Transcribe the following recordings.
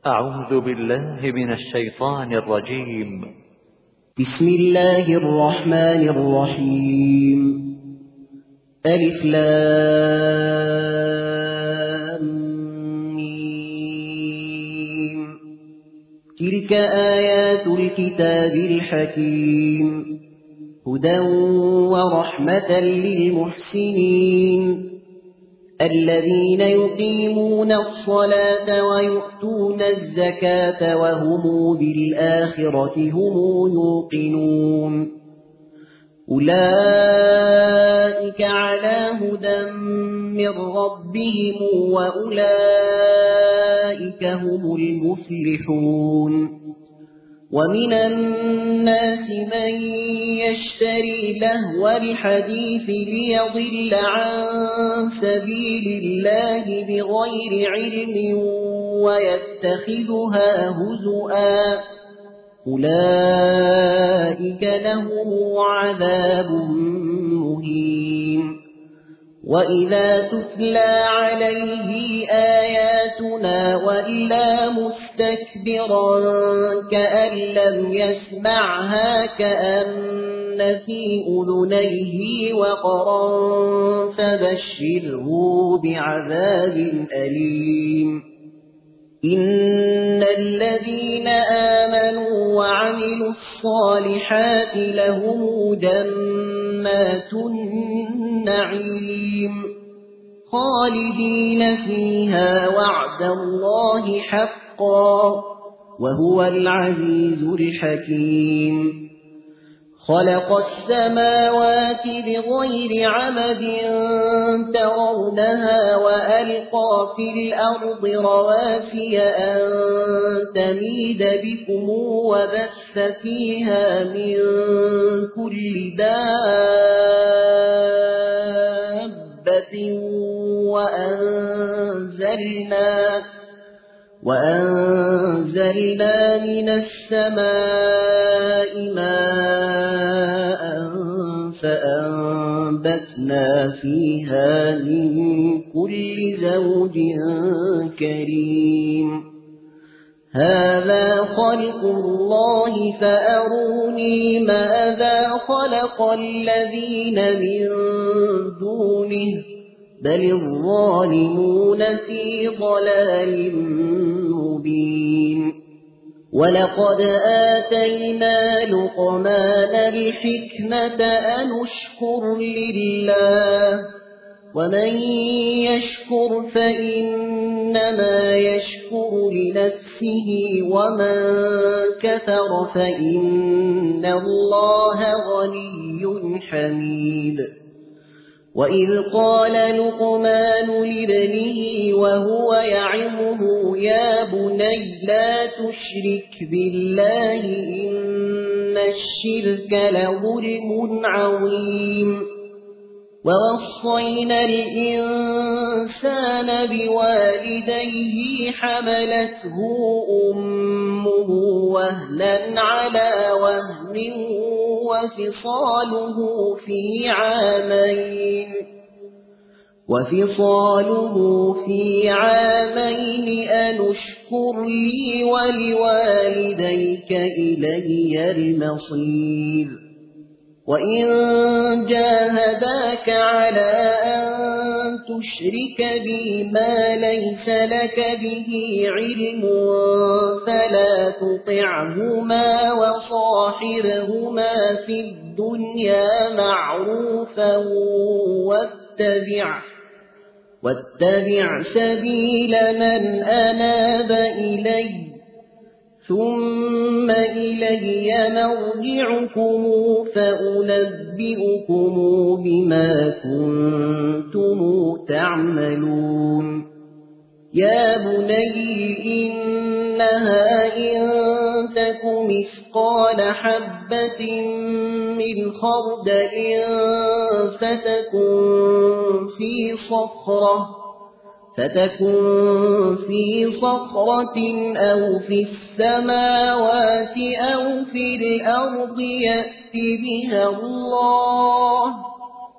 أعوذ بالله من الشيطان الرجيم. بسم الله الرحمن الرحيم. ألف لام ميم. تلك آيات الكتاب الحكيم، هدى ورحمة للمحسنين الذين يقيمون الصلاة ويؤتون الزكاة وهم بالآخرة هم يوقنون. أولئك على هدى من ربهم وأولئك هم المفلحون. ومن الناس من يشتري لهو الحديث ليضل عن سبيل الله بغير علم ويتخذها هزؤا، أولئك لهم عذاب مهين. وإذا تتلى عليه آياتنا ولى مستكبرا كأن لم يسمعها كأن في أذنيه وقرا فبشره بعذاب أليم. إن الذين آمنوا وعملوا الصالحات لهم جنات النعيم خالدين فيها وعد الله حقا وهو العزيز الحكيم. خلق السماوات بغير عمد ترونها وألقى في الأرض رواسي أن تميد بكم وبث فيها من كل دابة وأنزلنا من السماء ماء فأنبتنا فيها من كل زوج كريم. هذا خلق الله فأروني ماذا خلق الذين من دونه بل الظالمون في ضلال مبين. ولقد آتينا لقمان الحكمة أن اشكر لله ومن يشكر فإنما يشكر لنفسه ومن كفر فإن الله غني حميد. وإذ قال لقمان لابنه وهو يعظه يا بني لا تشرك بالله إن الشرك لظلم عظيم. ووصينا الإنسان بوالديه حملته أمه وهنا على وهن وفصاله في عامين أن اشكر لي ولوالديك إلي المصير. وإن جاهداك على أن تشرك بي ما ليس لك به علم فلا تطعهما وصاحبهما في الدنيا معروفا واتبع سبيل من أناب إلي ثم إلي مرجعكم فأنبئكم بما كنتم تعملون. يا بني إنها إن تك مثقال حبة من خردل فتكن في صخرة أو في السماوات أو في الأرض يأت بها الله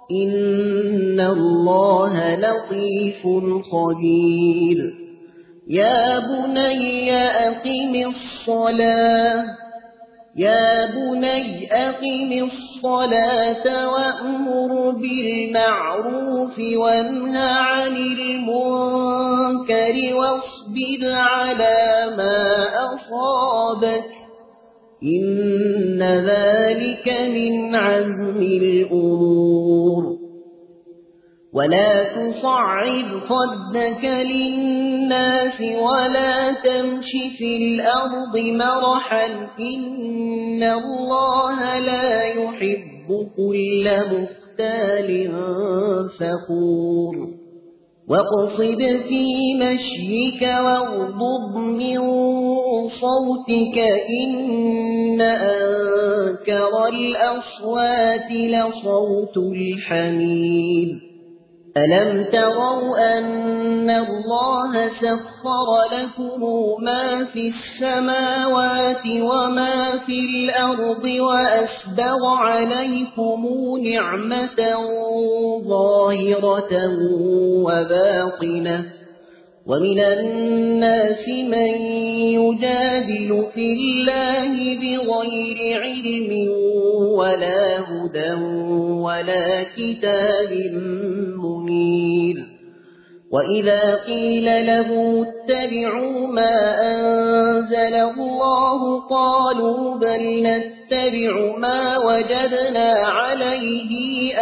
إن الله لطيف خبير. يا بني أقم الصلاة وأمر بالمعروف وانه عن المنكر واصبر على ما أصابك إن ذلك من عزم الأمور ولا تصعد خدك للناس ولا تمش في الأرض مرحا إن الله لا يحب كل مختال فخور واقصد في مشيك واغضض من صوتك إن أنكر الأصوات لصوت الحمير ألم تروا أن الله سخر لكم ما في السماوات وما في الأرض وأسبغ عليكم نعمة ظاهرة وباطنة ومن الناس من يجادل في الله بغير علم ولا هدى ولا كتاب منير وإذا قيل له اتبعوا ما أنزل الله قالوا بل نتبع ما وجدنا عليه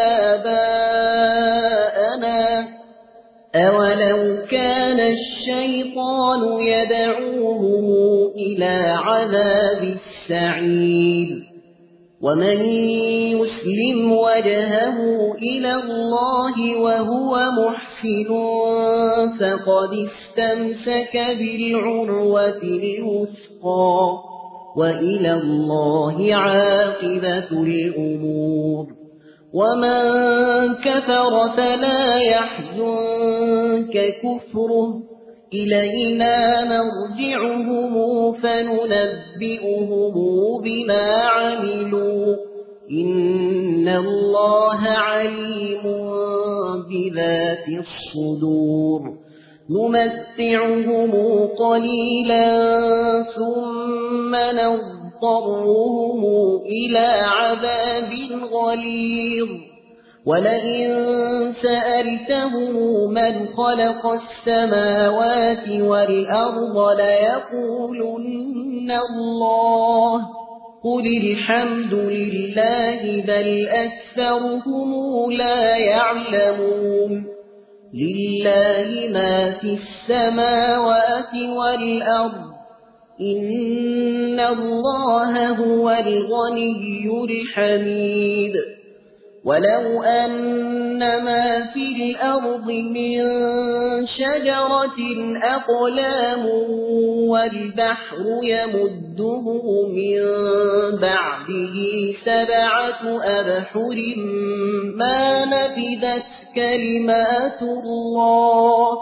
آباءنا أولو كان الشيطان يدعوهم إلى عذاب السعير ومن يسلم وجهه إلى الله وهو محسن فقد استمسك بالعروة الوثقى وإلى الله عاقبة الأمور ومن كفر فلا يحزنك كفره إلينا مرجعهم فننبئهم بما عملوا إن الله عليم بذات الصدور نمتعهم قليلا ثم نضطرهم إلى عذاب غليظ ولئن سألتهم من خلق السماوات والأرض ليقولن الله قل الحمد لله بل أكثرهم لا يعلمون لله ما في السماوات والأرض إن الله هو الغني الحميد ولو أن ما في الأرض من شجرة أقلام والبحر يمده من بعده 7 أبحر ما نفدت كلمات الله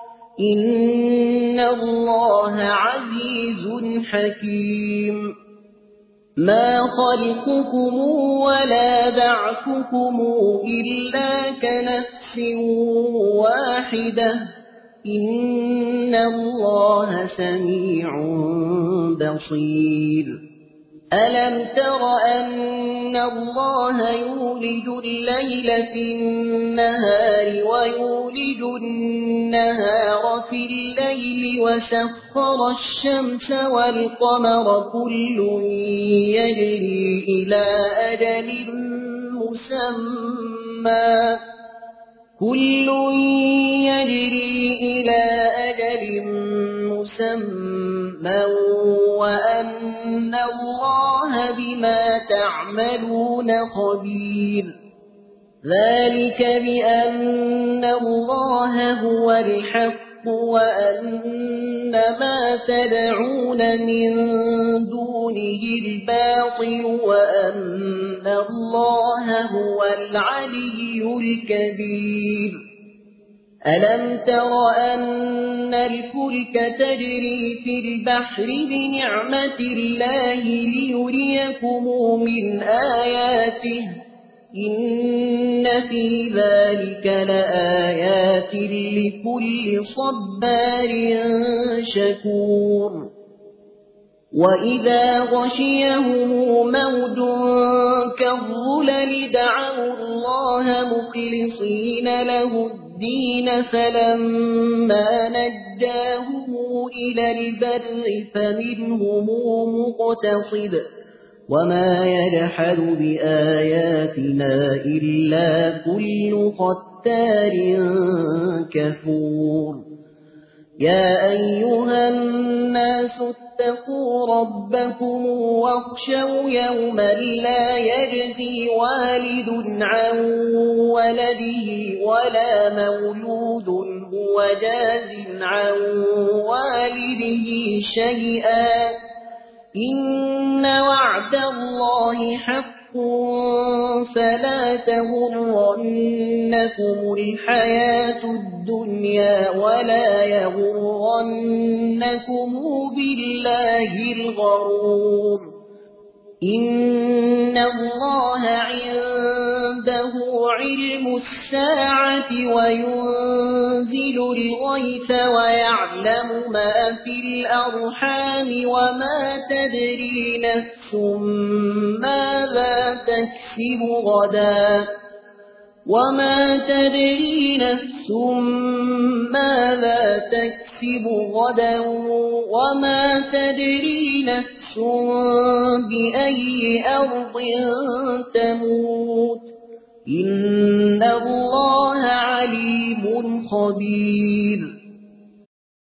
إن الله عزيز حكيم ما خلقكم ولا بعثكم إلا كنفس واحدة إن الله سميع بصير ألم تر أن الله يولج الليل في النهار ويولج النهار في الليل وسخر الشمس والقمر كل يجري إلى أجل مسمى وأن الله بما تعملون خبير ذلك بأن الله هو الحق وأن ما تدعون من دونه الباطل وأن الله هو العلي الكبير ألم تر أن الفلك تجري في البحر بنعمة الله ليريكم من آياته إن في ذلك لآيات لكل صبار شكور وإذا غشيهم موج كالظلل دعوا الله مخلصين له الدين فلما نجاهم إلى البر فمنهم مقتصد وما يجحد بآياتنا إلا كل ختار كفور يا أيها الناس اتقوا ربكم واخشوا يوما لا يجزي والد عن ولده ولا مولود هو جاز عن والده شيئا إن وعد الله حق فلا تغرنكم الحياة الدنيا ولا يغرنكم بالله الغرور إن الله عنده علم الساعة وينزل الغيث ويعلم ما في الأرحام وما تدري نفس ماذا تكسب غدا وما تدري نفس ماذا تكسب غدا وما تدري نفس بأي أرض تموت إن الله عليم خبير